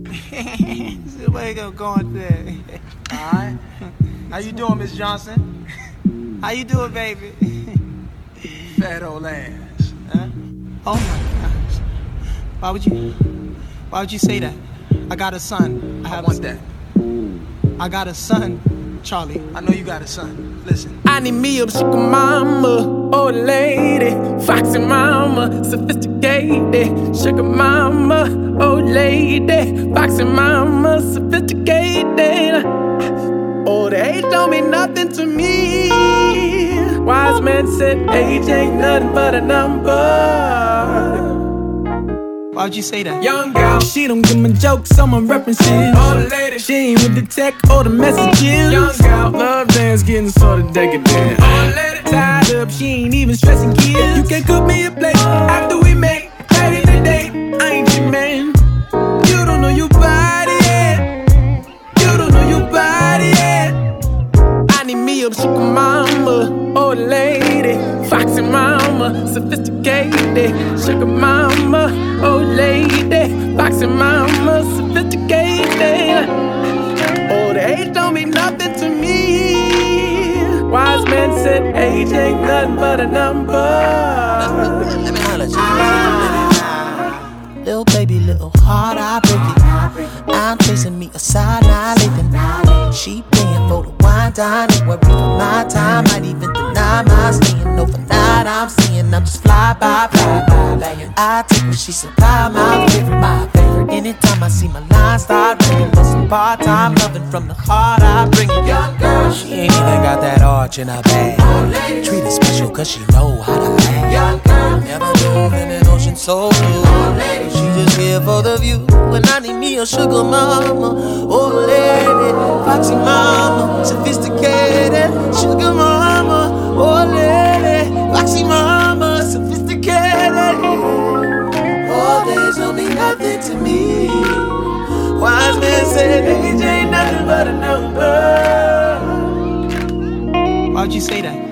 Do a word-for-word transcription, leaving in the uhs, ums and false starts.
Where you go going there? Alright. How you doing, Miss Johnson? How you doing, baby? Fat old ass. Huh? Oh my gosh. Why would you why would you say that? I got a son. I, have I want a, that. I got a son, Charlie. I know you got a son. Listen. I need me a sugar mama, old lady, foxy mama, sophisticated. Sugar mama, old lady, foxy mama, sophisticated. Old age don't mean nothing to me. Wise man said age ain't nothing but a number. Why'd you say that? Young girl, she don't give me jokes, I'm on references. Old lady, she ain't with the tech or the messages. Young girl, love dance getting sorta decadent. Old lady, tied up, she ain't even stressing kids. You can cook me a plate after we make ready today. I ain't your man. You don't know your body yet. You don't know your body yet. I need me a sugar mama, old lady, foxy mama, sophisticated. Sugar mama, old lady, foxy mama, sophisticated. Old age don't mean nothing to me. Wise man said age ain't nothing but a number. Let me holler at you. Little baby, little heart, I break it. I'm chasing me a side, not living. She paying for the wine, dining, worry for my time. Might even deny my staying overnight. I'm seeing I'm just fly by, fly by. I take what she supply, my favorite, my favorite. Anytime I see my line start ringing, for some part-time loving from the heart, I bring it. Young girl, she ain't even got that arch in her bag. Treat her special cause she know how to act. Young girl, never live in an ocean so blue. She just here for the view. When I need me a sugar mama, old lady, foxy mama, sophisticated. Sugar mama, old lady, foxy mama, sophisticated. All days don't mean nothing to me. Wise man said age ain't nothing but a number. Why'd you say that?